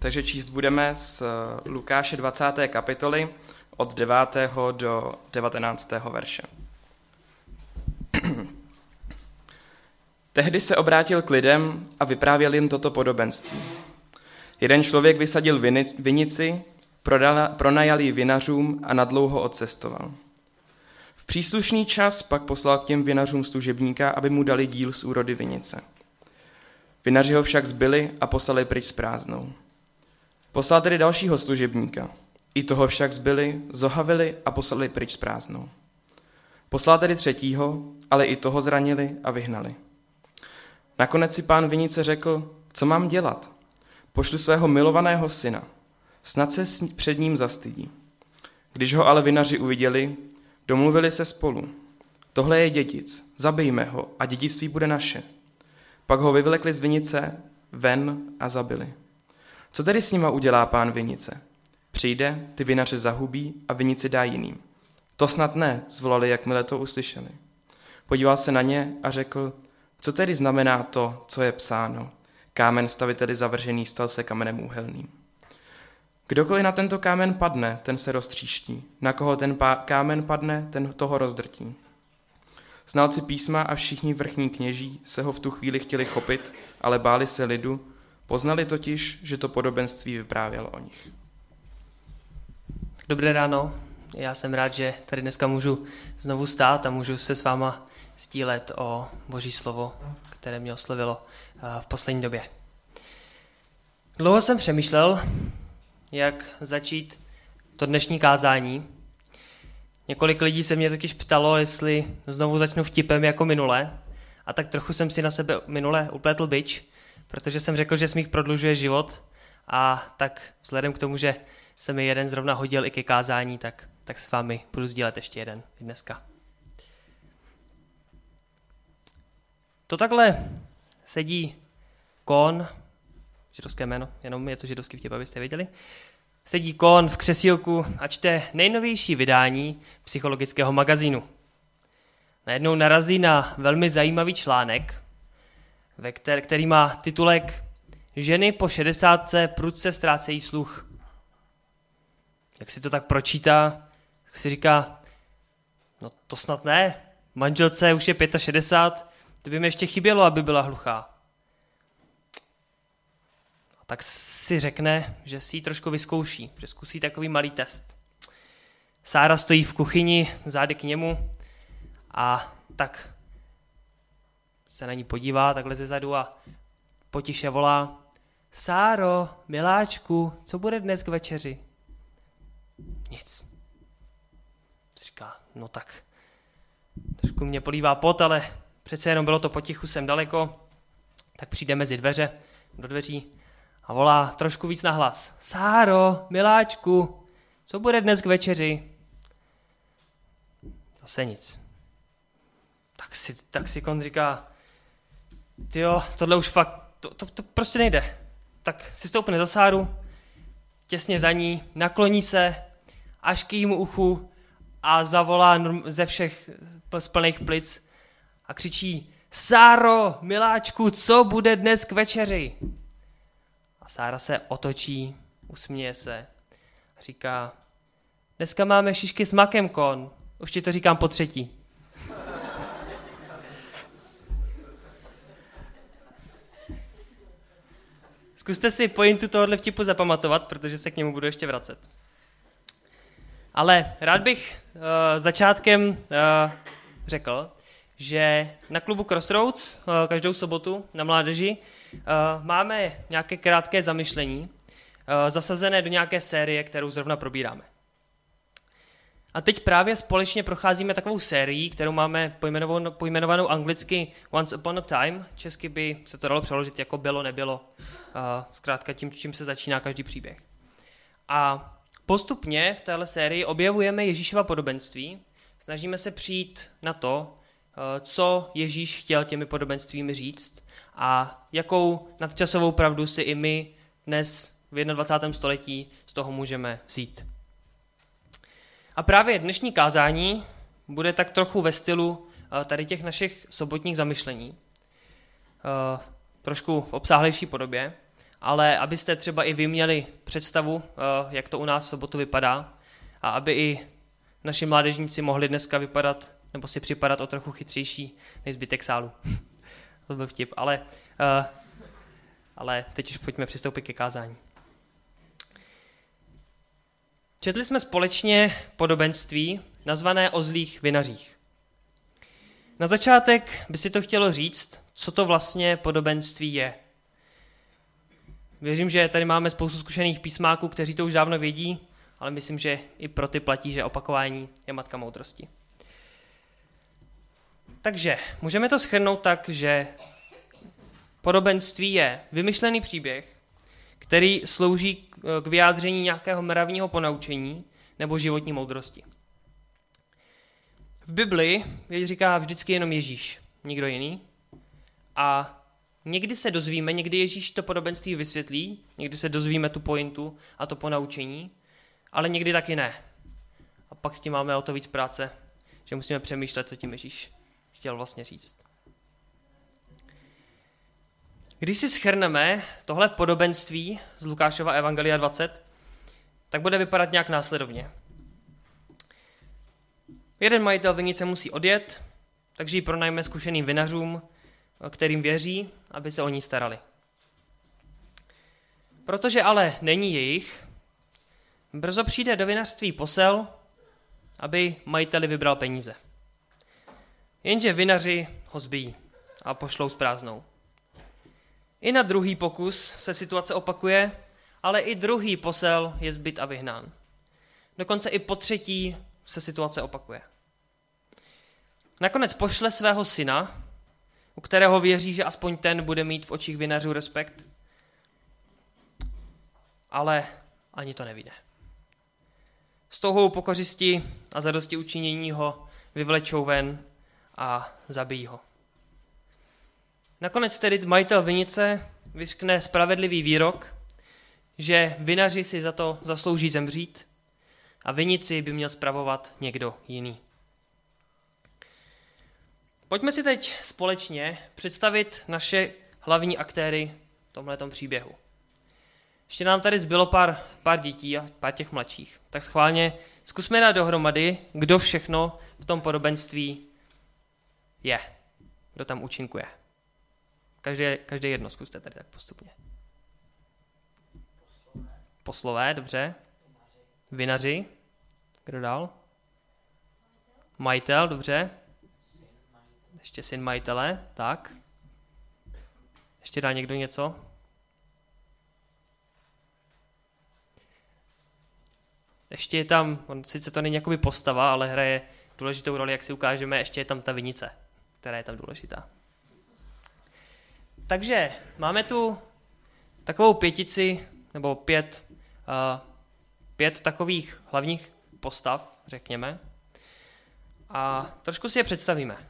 Takže číst budeme z Lukáše 20. kapitoly od 9. do 19. verše. Tehdy se obrátil k lidem a vyprávěl jim toto podobenství. Jeden člověk vysadil vinici, pronajal ji vinařům a nadlouho odcestoval. V příslušný čas pak poslal k těm vinařům služebníka, aby mu dali díl z úrody vinice. Vinaři ho však zbili a poslali pryč s prázdnou. Poslal tedy dalšího služebníka. I toho však zbili, zohavili a poslali pryč s prázdnou. Poslal tedy třetího, ale i toho zranili a vyhnali. Nakonec si pán vinice řekl, co mám dělat? Pošlu svého milovaného syna. Snad se před ním zastydí. Když ho ale vinaři uviděli, domluvili se spolu. Tohle je dědic, zabijme ho a dědictví bude naše. Pak ho vyvlekli z vinice ven a zabili. Co tedy s nima udělá pán vinice? Přijde, ty vinaře zahubí a vinici dá jiným. To snad ne, zvolali, jakmile to uslyšeli. Podíval se na ně a řekl, co tedy znamená to, co je psáno? Kámen staviteli zavržený stal se kamenem úhelným. Kdokoliv na tento kámen padne, ten se roztříští. Na koho ten kámen padne, ten toho rozdrtí. Znalci písma a všichni vrchní kněží se ho v tu chvíli chtěli chopit, ale báli se lidu, poznali totiž, že to podobenství vyprávěl o nich. Dobré ráno, já jsem rád, že tady dneska můžu znovu stát a můžu se s váma sdílet o Boží slovo, které mě oslovilo v poslední době. Dlouho jsem přemýšlel, jak začít to dnešní kázání. Několik lidí se mě totiž ptalo, jestli znovu začnu vtipem jako minule, a tak trochu jsem si na sebe minule upletl bič, protože jsem řekl, že smích prodlužuje život, a tak vzhledem k tomu, že se mi jeden zrovna hodil i ke kázání, tak s vámi budu sdílet ještě jeden dneska. To takhle sedí Kohn, židovské jméno, jenom je to židovský vtip, abyste věděli. Sedí Kohn v křesílku a čte nejnovější vydání psychologického magazínu. Najednou narazí na velmi zajímavý článek, který má titulek Ženy po 60 prudce ztrácejí sluch. Jak si to tak pročítá, tak si říká, no to snad ne, manželce už je 65, to by mi ještě chybělo, aby byla hluchá. A tak si řekne, že si ji trošku vyzkouší, že zkusí takový malý test. Sára stojí v kuchyni, zády k němu, a tak se na ní podívá takhle zezadu a potiše volá, Sáro, miláčku, co bude dnes k večeři? Nic. Říká, no tak, trošku mě polívá pot, ale přece jenom bylo to potichu, jsem daleko, tak přijde mezi dveře, do dveří a volá trošku víc nahlas. Sáro, miláčku, co bude dnes k večeři? Zase nic. Tak si Kohn říká, tyjo, tohle už fakt, to prostě nejde. Tak si stoupne za Sáru, těsně za ní, nakloní se až k jejímu uchu a zavolá ze všech z plných plic a křičí, Sáro, miláčku, co bude dnes k večeři? A Sára se otočí, usměje se a říká, dneska máme šišky s makem, Kohn, už ti to říkám po třetí. Zkuste si pointu tohohle vtipu zapamatovat, protože se k němu budu ještě vracet. Ale rád bych začátkem řekl, že na klubu Crossroads každou sobotu na mládeži máme nějaké krátké zamyšlení zasazené do nějaké série, kterou zrovna probíráme. A teď právě společně procházíme takovou sérii, kterou máme pojmenovanou anglicky Once Upon a Time. Česky by se to dalo přeložit jako bylo, nebylo. Zkrátka tím, čím se začíná každý příběh. A postupně v téhle sérii objevujeme Ježíšova podobenství. Snažíme se přijít na to, co Ježíš chtěl těmi podobenstvími říct a jakou nadčasovou pravdu si i my dnes v 21. století z toho můžeme vzít. A právě dnešní kázání bude tak trochu ve stylu tady těch našich sobotních zamyšlení, trošku v obsáhlejší podobě, ale abyste třeba i vy měli představu, jak to u nás v sobotu vypadá a aby i naši mládežníci mohli dneska vypadat nebo si připadat o trochu chytřejší než zbytek sálu. To byl vtip, ale teď už pojďme přistoupit ke kázání. Četli jsme společně podobenství nazvané o zlých vinařích. Na začátek by si to chtělo říct, co to vlastně podobenství je. Věřím, že tady máme spoustu zkušených písmáků, kteří to už dávno vědí, ale myslím, že i pro ty platí, že opakování je matka moudrosti. Takže můžeme to shrnout tak, že podobenství je vymyšlený příběh, který slouží k vyjádření nějakého mravního ponaučení nebo životní moudrosti. V Bibli říká vždycky jenom Ježíš, nikdo jiný. A někdy se dozvíme, někdy Ježíš to podobenství vysvětlí, někdy se dozvíme tu pointu a to ponaučení, ale někdy taky ne. A pak s tím máme o to víc práce, že musíme přemýšlet, co tím Ježíš chtěl vlastně říct. Když si shrneme tohle podobenství z Lukášova Evangelia 20, tak bude vypadat nějak následovně. Jeden majitel vinice musí odjet, takže ji pronajme zkušeným vinařům, kterým věří, aby se o ní starali. Protože ale není jejich, brzo přijde do vinařství posel, aby majiteli vybral peníze. Jenže vinaři ho zbijí a pošlou s prázdnou. I na druhý pokus se situace opakuje, ale i druhý posel je zbyt a vyhnán. Dokonce i po třetí se situace opakuje. Nakonec pošle svého syna, u kterého věří, že aspoň ten bude mít v očích vinařů respekt, ale ani to nevyjde. S touhou po kořisti a zadosti učinění ho vyvlečou ven a zabijí ho. Nakonec tedy majitel vinice vyřkne spravedlivý výrok, že vinaři si za to zaslouží zemřít a vinici by měl spravovat někdo jiný. Pojďme si teď společně představit naše hlavní aktéry v tomhletom příběhu. Ještě nám tady zbylo pár dětí a pár těch mladších. Tak schválně zkusme dát dohromady, kdo všechno v tom podobenství je. Kdo tam účinkuje. Každé jedno zkuste tady tak postupně. Poslové, dobře. Vinaři. Kdo dál? Majitel, dobře. Ještě syn majitele, tak. Ještě dá někdo něco? Ještě je tam, sice to není jakoby postava, ale hraje důležitou roli, jak si ukážeme, ještě je tam ta vinice, která je tam důležitá. Takže máme tu takovou pětici, nebo pět takových hlavních postav, řekněme. A trošku si je představíme.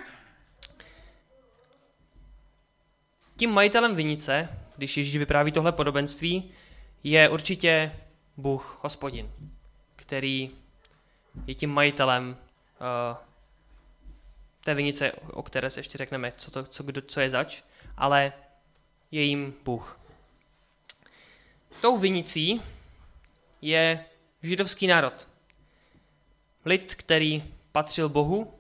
Tím majitelem vinice, když Ježíš vypráví tohle podobenství, je určitě Bůh, Hospodin, který je tím majitelem té vinice, o které se ještě řekneme, co je zač, ale je jim Bůh. Tou vinicí je židovský národ. Lid, který patřil Bohu,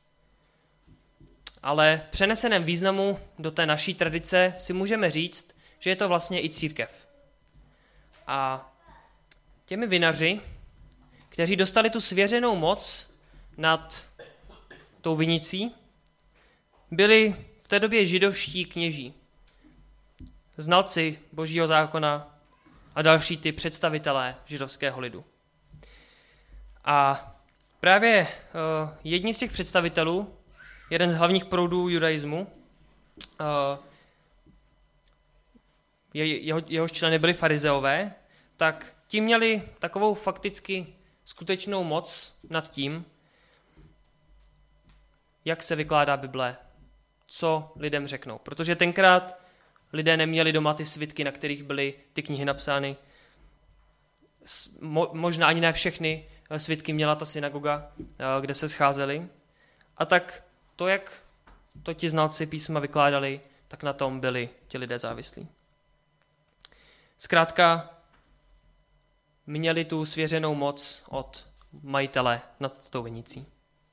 ale v přeneseném významu do té naší tradice si můžeme říct, že je to vlastně i církev. A těmi vinaři, kteří dostali tu svěřenou moc nad tou vinicí, byli v té době židovští kněží, znalci Božího zákona a další ty představitelé židovského lidu. A právě jedni z těch představitelů, jeden z hlavních proudů judaismu, jehož členy byli farizeové, tak ti měli takovou fakticky skutečnou moc nad tím, jak se vykládá Bible, co lidem řeknou. Protože tenkrát lidé neměli doma ty svitky, na kterých byly ty knihy napsány. Možná ani ne všechny svitky měla ta synagoga, kde se scházeli. A tak to, jak to ti znalci písma vykládali, tak na tom byli ti lidé závislí. Zkrátka měli tu svěřenou moc od majitele nad tou vinicí.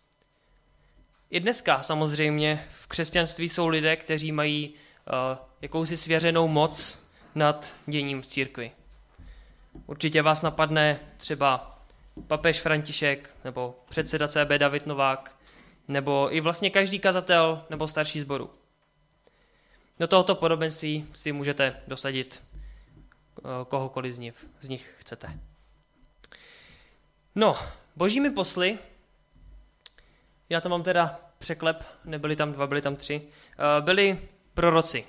I dneska samozřejmě v křesťanství jsou lidé, kteří mají jakousi svěřenou moc nad děním v církvi. Určitě vás napadne třeba papež František, nebo předseda CB David Novák, nebo i vlastně každý kazatel nebo starší sboru. Do tohoto podobenství si můžete dosadit kohokoliv z nich chcete. No, božími posly, já to mám teda překlep, nebyli tam 2, byli tam 3, byli proroci.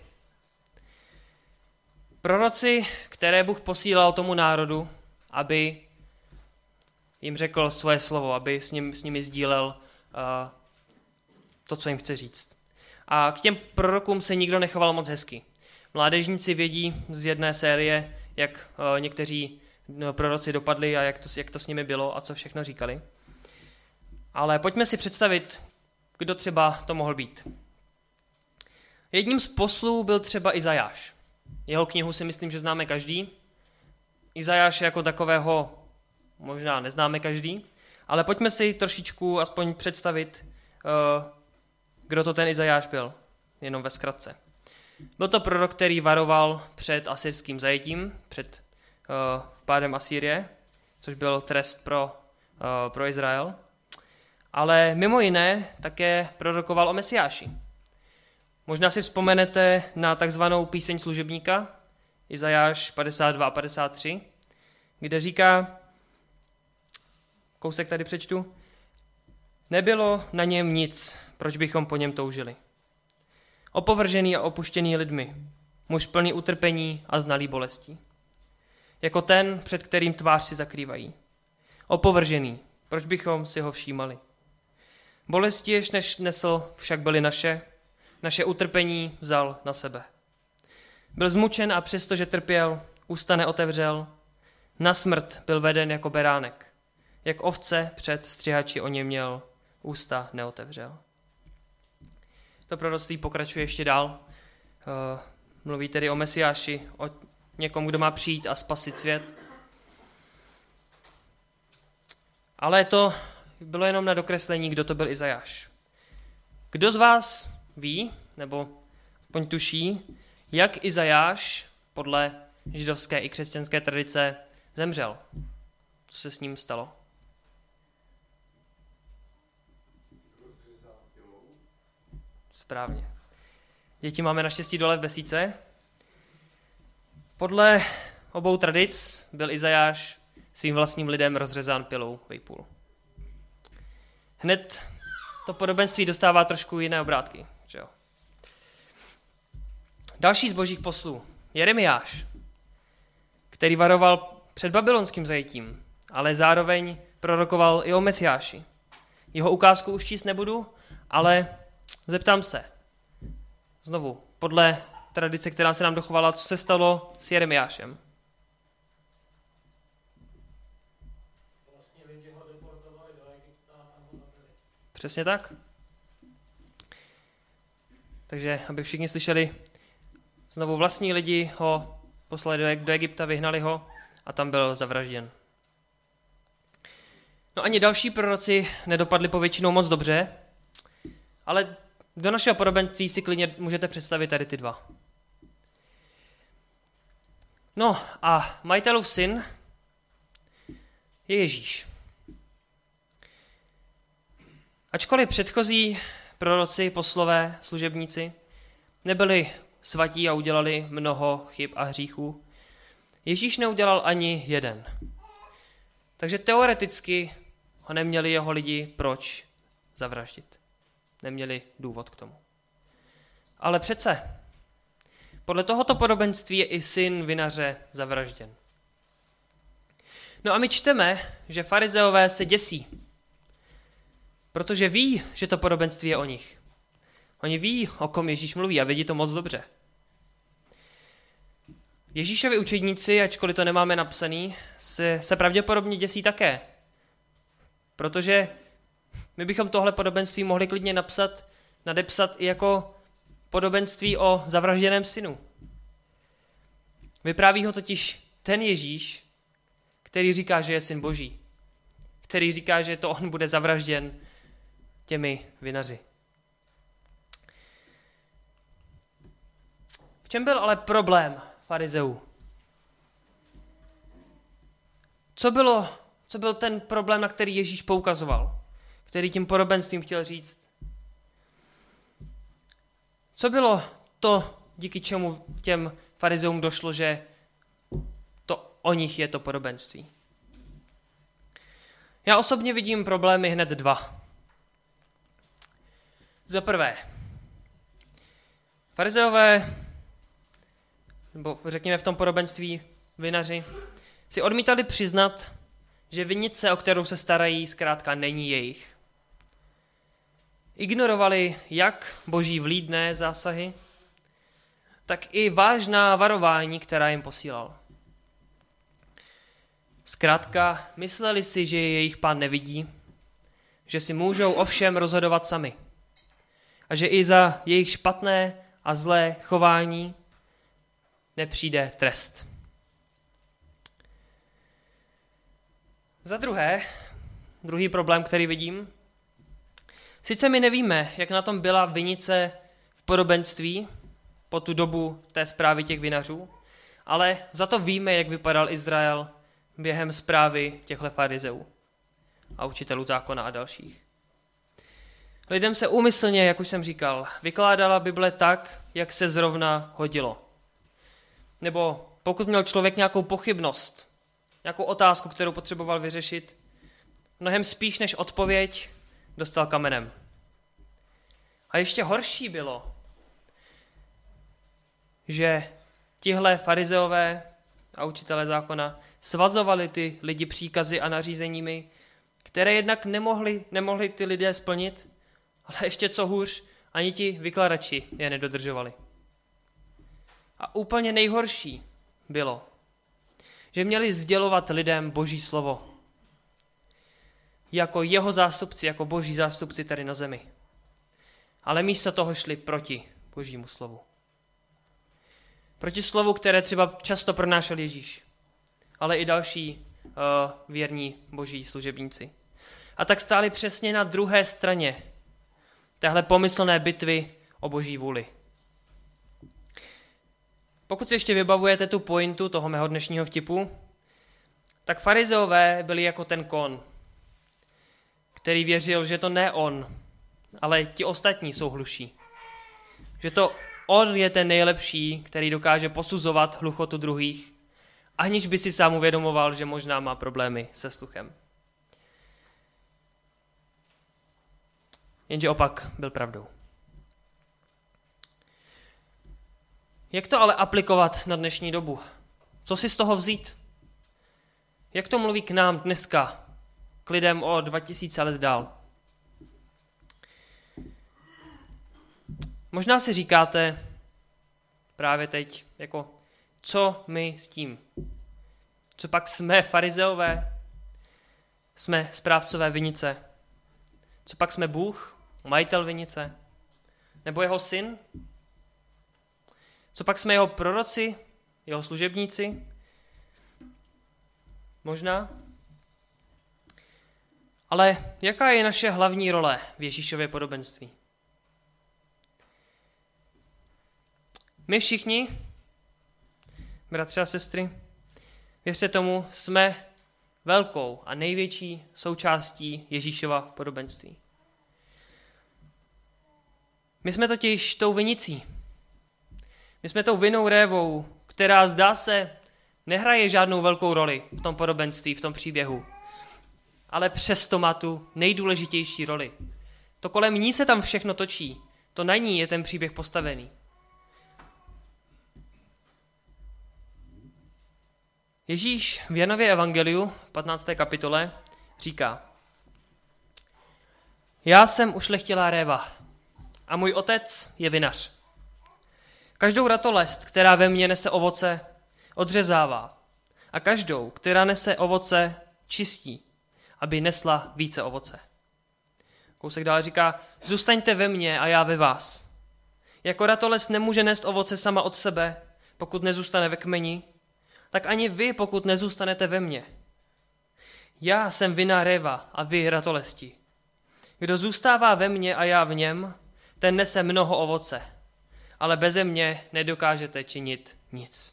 Proroci, které Bůh posílal tomu národu, aby jim řekl svoje slovo, aby s nimi sdílel to, co jim chce říct. A k těm prorokům se nikdo nechoval moc hezky. Mládežníci vědí z jedné série, jak někteří proroci dopadli a jak to s nimi bylo a co všechno říkali. Ale pojďme si představit, kdo třeba to mohl být. Jedním z poslů byl třeba Izajáš. Jeho knihu si myslím, že známe každý. Izajáše jako takového možná neznáme každý, ale pojďme si trošičku aspoň představit, kdo to ten Izajáš byl, jenom ve zkratce. Byl to prorok, který varoval před asyrským zajetím, před vpádem Asýrie, což byl trest pro Izrael. Ale mimo jiné také prorokoval o Mesiáši. Možná si vzpomenete na takzvanou píseň služebníka, Izajáš 52 a 53, kde říká, kousek tady přečtu, nebylo na něm nic, proč bychom po něm toužili. Opovržený a opuštěný lidmi, muž plný utrpení a znalý bolestí. Jako ten, před kterým tvář si zakrývají. Opovržený, proč bychom si ho všímali. Bolesti, jež než nesl, však byly naše utrpení vzal na sebe. Byl zmučen a přestože trpěl, ústa neotevřel, na smrt byl veden jako beránek. Jak ovce před střihači o něm měl, ústa neotevřel. To proroctví pokračuje ještě dál. Mluví tedy o Mesiáši, o někom, kdo má přijít a spasit svět. Ale to bylo jenom na dokreslení, kdo to byl Izajáš. Kdo z vás ví, nebo aspoň tuší, jak Izajáš podle židovské i křesťanské tradice zemřel? Co se s ním stalo? Správně. Děti máme naštěstí dole v Besíce. Podle obou tradic byl Izajáš svým vlastním lidem rozřezán pilou vejpůl. Hned to podobenství dostává trošku jiné obrátky. Že jo? Další z božích poslů, Jeremiáš, který varoval před babylonským zajetím, ale zároveň prorokoval i o Mesiáši. Jeho ukázku už číst nebudu, ale zeptám se. Znovu, podle tradice, která se nám dochovala, co se stalo s Jeremiášem. Přesně tak. Takže, aby všichni slyšeli, znovu vlastní lidi ho poslali do Egypta, vyhnali ho a tam byl zavražděn. No ani další proroci nedopadli povětšinou moc dobře, ale do našeho podobenství si klidně můžete představit tady ty dva. No a majitelův syn je Ježíš. Ačkoliv předchozí proroci, poslové, služebníci nebyli svatí a udělali mnoho chyb a hříchů, Ježíš neudělal ani jeden. Takže teoreticky ho neměli jeho lidi proč zavraždit. Neměli důvod k tomu. Ale přece, podle tohoto podobenství je i syn vinaře zavražděn. No a my čteme, že farizeové se děsí, protože ví, že to podobenství je o nich. Oni ví, o kom Ježíš mluví a vědí to moc dobře. Ježíšovi učedníci, ačkoliv to nemáme napsaný, se pravděpodobně děsí také. Protože my bychom tohle podobenství mohli klidně nadepsat i jako podobenství o zavražděném synu. Vypráví ho totiž ten Ježíš, který říká, že je syn Boží. Který říká, že to on bude zavražděn těmi vinaři. V čem byl ale problém farizeů? Co byl ten problém, na který Ježíš poukazoval? Který tím podobenstvím chtěl říct? Co bylo to, díky čemu těm farizeům došlo, že to o nich je to podobenství? Já osobně vidím problémy hned dva. Za prvé, farizeové, nebo řekněme v tom podobenství vinaři, si odmítali přiznat, že vinice, o kterou se starají, zkrátka není jejich. Ignorovali jak Boží vlídné zásahy, tak i vážná varování, která jim posílal. Zkrátka mysleli si, že je jejich Pán nevidí, že si můžou o všem rozhodovat sami a že i za jejich špatné a zlé chování nepřijde trest. Za druhé, druhý problém, který vidím, sice my nevíme, jak na tom byla vinice v podobenství po tu dobu té zprávy těch vinařů, ale za to víme, jak vypadal Izrael během zprávy těchto farizeů a učitelů zákona a dalších. Lidem se úmyslně, jak už jsem říkal, vykládala Bible tak, jak se zrovna hodilo. Nebo pokud měl člověk nějakou pochybnost, nějakou otázku, kterou potřeboval vyřešit, mnohem spíš než odpověď dostal kamenem. A ještě horší bylo, že tihle farizeové a učitelé zákona svazovali ty lidi příkazy a nařízeními, které jednak nemohli ty lidé splnit, ale ještě co hůř, ani ti vykladači je nedodržovali. A úplně nejhorší bylo, že měli sdělovat lidem Boží slovo. Jako jeho zástupci, jako Boží zástupci tady na zemi. Ale místo toho šli proti Božímu slovu. Proti slovu, které třeba často pronášel Ježíš, ale i další věrní Boží služebníci. A tak stáli přesně na druhé straně téhle pomyslné bitvy o Boží vůli. Pokud si ještě vybavujete tu pointu toho mého dnešního vtipu, tak farizeové byli jako ten kon, který věřil, že to ne on, ale ti ostatní jsou hluší. Že to on je ten nejlepší, který dokáže posuzovat hluchotu druhých, aniž by si sám uvědomoval, že možná má problémy se sluchem. Jenže opak byl pravdou. Jak to ale aplikovat na dnešní dobu? Co si z toho vzít? Jak to mluví k nám dneska, k lidem o 2000 let dál? Možná si říkáte právě teď, jako co my s tím? Co pak jsme farizeové? Jsme správcové vinice? Co pak jsme Bůh, majitel vinice? Nebo jeho syn? Co pak jsme jeho proroci, jeho služebníci? Možná. Ale jaká je naše hlavní role v Ježíšově podobenství? My všichni, bratři a sestry, věřte tomu, jsme velkou a největší součástí Ježíšova podobenství. My jsme totiž tou vinicí. My jsme tou vinnou révou, která zdá se nehraje žádnou velkou roli v tom podobenství, v tom příběhu. Ale přesto má tu nejdůležitější roli. To kolem ní se tam všechno točí. To na ní je ten příběh postavený. Ježíš v Janově evangeliu v 15. kapitole říká: Já jsem ušlechtilá réva a můj otec je vinař. Každou ratolest, která ve mně nese ovoce, odřezává a každou, která nese ovoce, čistí, aby nesla více ovoce. Kousek dále říká: Zůstaňte ve mně a já ve vás. Jako ratolest nemůže nést ovoce sama od sebe, pokud nezůstane ve kmeni, tak ani vy, pokud nezůstanete ve mně. Já jsem vina réva a vy ratolesti. Kdo zůstává ve mně a já v něm, ten nese mnoho ovoce, ale beze mě nedokážete činit nic.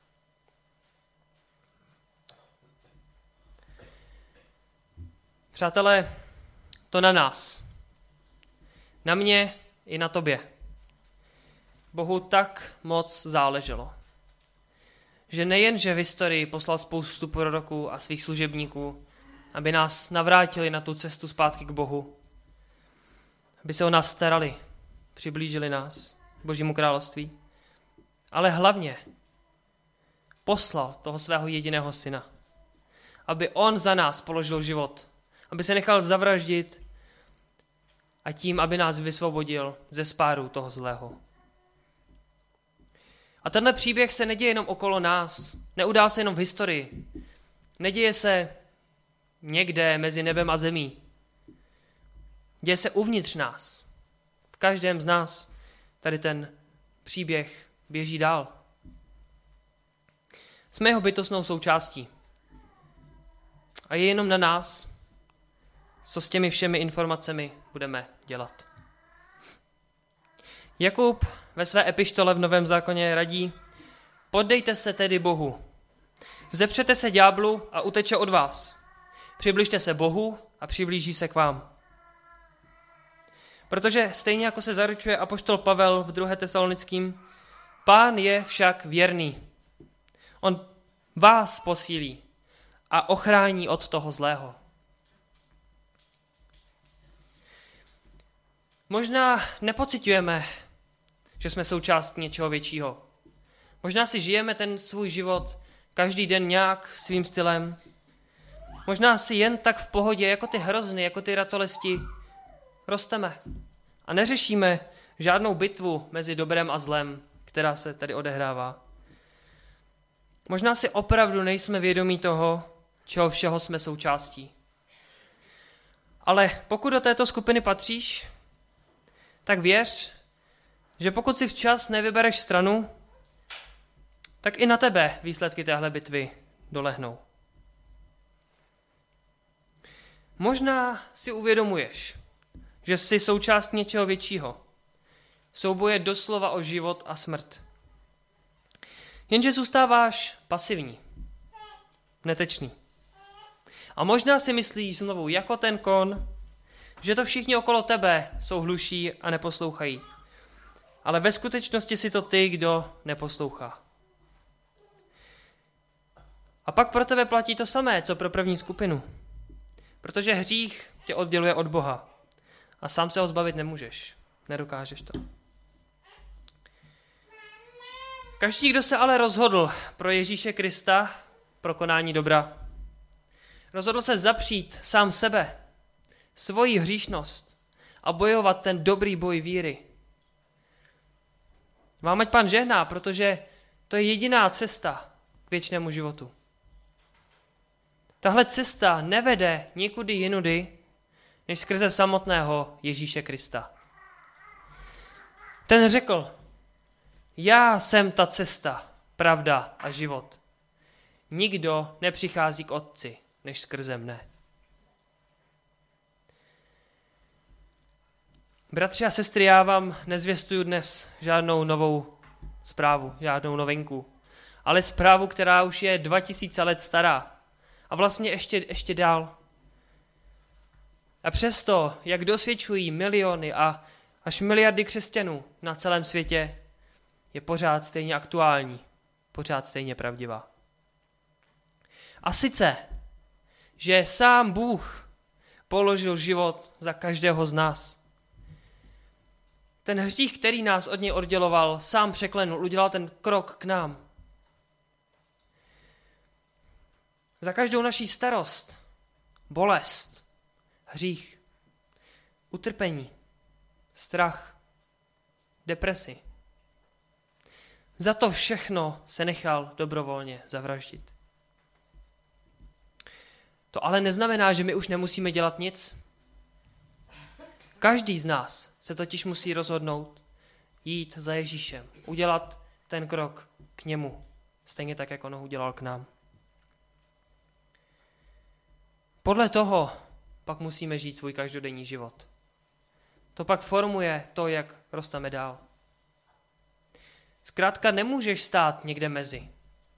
Přátelé, to na nás. Na mě i na tobě. Bohu tak moc záleželo, že nejen, že v historii poslal spoustu proroků a svých služebníků, aby nás navrátili na tu cestu zpátky k Bohu, aby se o nás starali, přiblížili nás k Božímu království, ale hlavně poslal toho svého jediného syna, aby on za nás položil život, aby se nechal zavraždit a tím, aby nás vysvobodil ze spáru toho zlého. A tenhle příběh se neděje jenom okolo nás, neudál se jenom v historii, neděje se někde mezi nebem a zemí. Děje se uvnitř nás. V každém z nás tady ten příběh běží dál. Jsme jeho bytostnou součástí. A je jenom na nás, co s těmi všemi informacemi budeme dělat. Jakub ve své epištole v Novém zákoně radí: poddejte se tedy Bohu. Vzepřete se ďáblu a uteče od vás. Přibližte se Bohu a přiblíží se k vám. Protože stejně jako se zaručuje apoštol Pavel v 2. Tesalonickým, Pán je však věrný. On vás posílí a ochrání od toho zlého. Možná nepociťujeme, že jsme součástí něčeho většího. Možná si žijeme ten svůj život každý den nějak svým stylem. Možná si jen tak v pohodě, jako ty hrozny, jako ty ratolesti, rosteme. A neřešíme žádnou bitvu mezi dobrem a zlem, která se tady odehrává. Možná si opravdu nejsme vědomí toho, čeho všeho jsme součástí. Ale pokud do této skupiny patříš, tak věř, že pokud si včas nevybereš stranu, tak i na tebe výsledky téhle bitvy dolehnou. Možná si uvědomuješ, že jsi součást něčeho většího. Souboje doslova o život a smrt. Jenže zůstáváš pasivní, netečný. A možná si myslíš znovu, jako ten kon, že to všichni okolo tebe jsou hluší a neposlouchají. Ale ve skutečnosti si to ty, kdo neposlouchá. A pak pro tebe platí to samé, co pro první skupinu. Protože hřích tě odděluje od Boha. A sám se ho zbavit nemůžeš. Nedokážeš to. Každý, kdo se ale rozhodl pro Ježíše Krista, pro konání dobra, rozhodl se zapřít sám sebe, svoji hříšnost a bojovat ten dobrý boj víry. Vám ať Pán žehná, protože to je jediná cesta k věčnému životu. Tahle cesta nevede nikudy jinudy, než skrze samotného Ježíše Krista. Ten řekl: já jsem ta cesta, pravda a život. Nikdo nepřichází k Otci, než skrze mne. Bratři a sestry, já vám nezvěstuju dnes žádnou novou zprávu, žádnou novinku, ale zprávu, která už je 2000 let stará a vlastně ještě dál. A přesto, jak dosvědčují miliony a až miliardy křesťanů na celém světě, je pořád stejně aktuální, pořád stejně pravdivá. A sice, že sám Bůh položil život za každého z nás. Ten hřích, který nás od něj odděloval, sám překlenul, udělal ten krok k nám. Za každou naší starost, bolest, hřích, utrpení, strach, depresi. Za to všechno se nechal dobrovolně zavraždit. To ale neznamená, že my už nemusíme dělat nic. Každý z nás se totiž musí rozhodnout jít za Ježíšem, udělat ten krok k němu, stejně tak, jak on ho udělal k nám. Podle toho pak musíme žít svůj každodenní život. To pak formuje to, jak rosteme dál. Zkrátka nemůžeš stát někde mezi.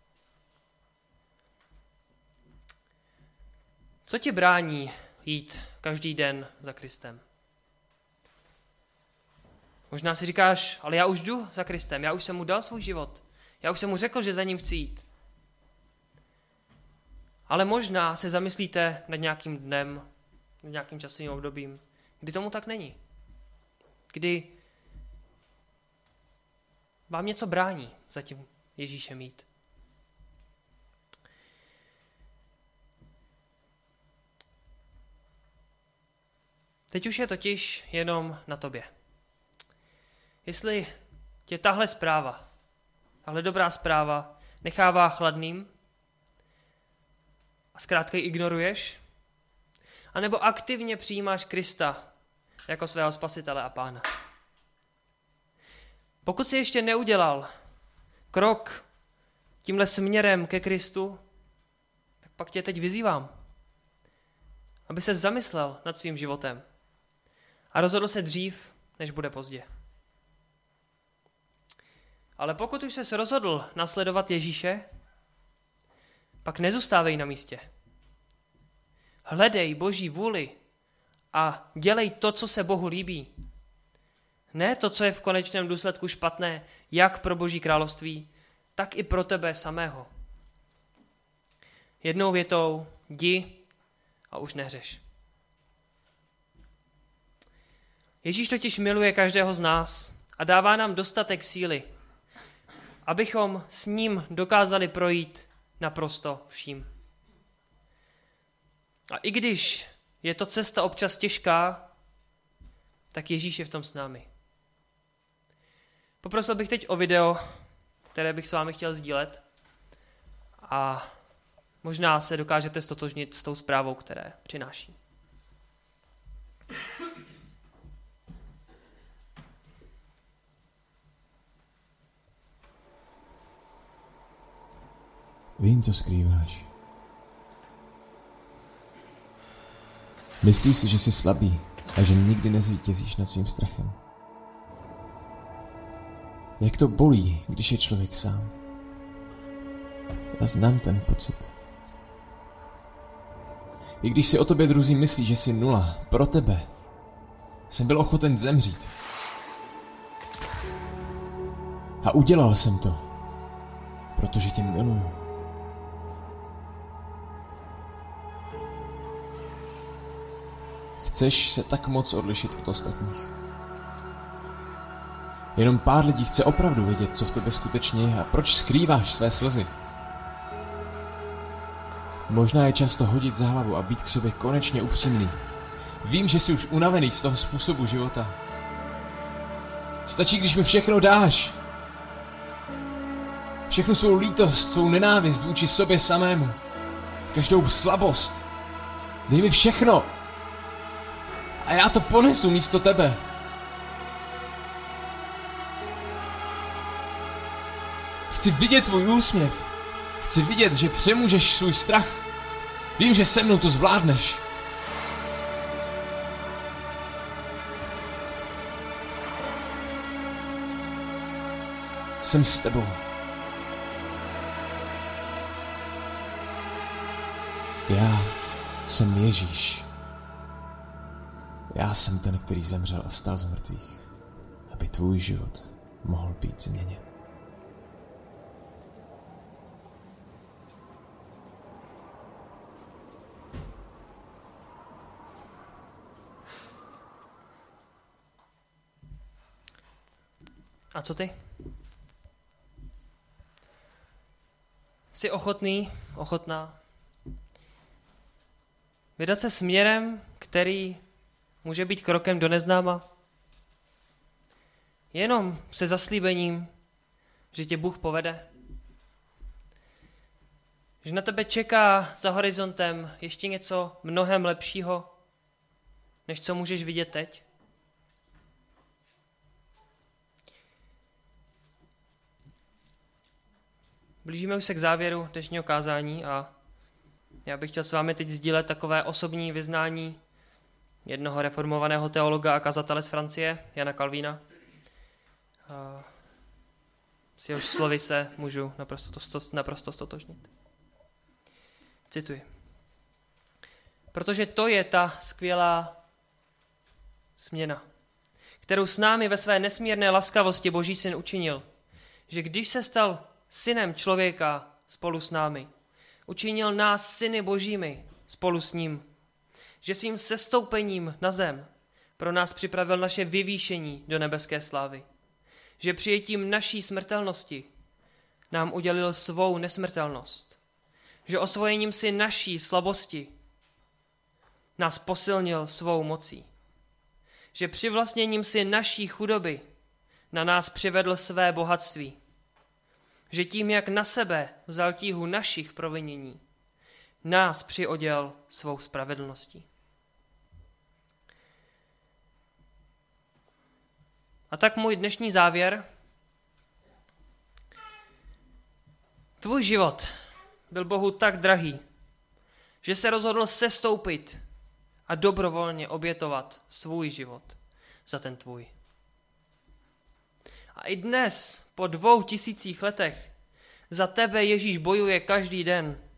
Co ti brání jít každý den za Kristem? Možná si říkáš, ale já už jdu za Kristem, já už jsem mu dal svůj život. Já už jsem mu řekl, že za ním chci jít. Ale možná se zamyslíte nad nějakým dnem, nad nějakým časovým obdobím, kdy tomu tak není. Kdy vám něco brání za tím Ježíšem jít. Teď už je totiž jenom na tobě. Jestli tě tahle zpráva, tahle dobrá zpráva nechává chladným a zkrátka ji ignoruješ, anebo aktivně přijímáš Krista jako svého spasitele a pána. Pokud jsi ještě neudělal krok tímhle směrem ke Kristu, tak pak tě teď vyzývám, aby se zamyslel nad svým životem a rozhodl se dřív, než bude pozdě. Ale pokud už ses rozhodl nasledovat Ježíše, pak nezůstávej na místě. Hledej Boží vůli a dělej to, co se Bohu líbí. Ne to, co je v konečném důsledku špatné, jak pro Boží království, tak i pro tebe samého. Jednou větou jdi a už neřeš. Ježíš totiž miluje každého z nás a dává nám dostatek síly, abychom s ním dokázali projít naprosto vším. A i když je to cesta občas těžká, tak Ježíš je v tom s námi. Poprosil bych teď o video, které bych s vámi chtěl sdílet a možná se dokážete stotožnit s tou zprávou, které přináší. Vím, co skrýváš. Myslíš si, že jsi slabý a že nikdy nezvítězíš nad svým strachem. Jak to bolí, když je člověk sám. Já znám ten pocit. I když si o tobě druzí myslí, že jsi nula, pro tebe jsem byl ochoten zemřít. A udělal jsem to, protože tě miluju. Chceš se tak moc odlišit od ostatních. Jenom pár lidí chce opravdu vědět, co v tobě skutečně je a proč skrýváš své slzy. Možná je čas to hodit za hlavu a být k sobě konečně upřímný. Vím, že jsi už unavený z toho způsobu života. Stačí, když mi všechno dáš. Všechnu svou lítost, svou nenávist vůči sobě samému. Každou slabost. Dej mi všechno. A já to ponesu místo tebe. Chci vidět tvůj úsměv. Chci vidět, že přemůžeš svůj strach. Vím, že se mnou to zvládneš. Jsem s tebou. Já jsem Ježíš. Já jsem ten, který zemřel a vstal z mrtvých, aby tvůj život mohl být změněn. A co ty? Jsi ochotný, ochotná vydat se směrem, který může být krokem do neznáma? Jenom se zaslíbením, že tě Bůh povede? Že na tebe čeká za horizontem ještě něco mnohem lepšího, než co můžeš vidět teď? blížíme už se k závěru dnešního kázání a já bych chtěl s vámi teď sdílet takové osobní vyznání jednoho reformovaného teologa a kazatele z Francie, Jana Calvína. S jehož slovy se můžu naprosto stotožnit. Cituji. Protože to je ta skvělá směna, kterou s námi ve své nesmírné laskavosti Boží syn učinil, že když se stal synem člověka spolu s námi, učinil nás syny Božími spolu s ním, že svým sestoupením na zem pro nás připravil naše vyvýšení do nebeské slávy, že přijetím naší smrtelnosti nám udělil svou nesmrtelnost, že osvojením si naší slabosti nás posilnil svou mocí, že přivlastněním si naší chudoby na nás přivedl své bohatství, že tím, jak na sebe vzal tíhu našich provinění, nás přioděl svou spravedlností. A tak můj dnešní závěr. Tvůj život byl Bohu tak drahý, že se rozhodl sestoupit a dobrovolně obětovat svůj život za ten tvůj. A i dnes, po 2000 letech, za tebe Ježíš bojuje každý den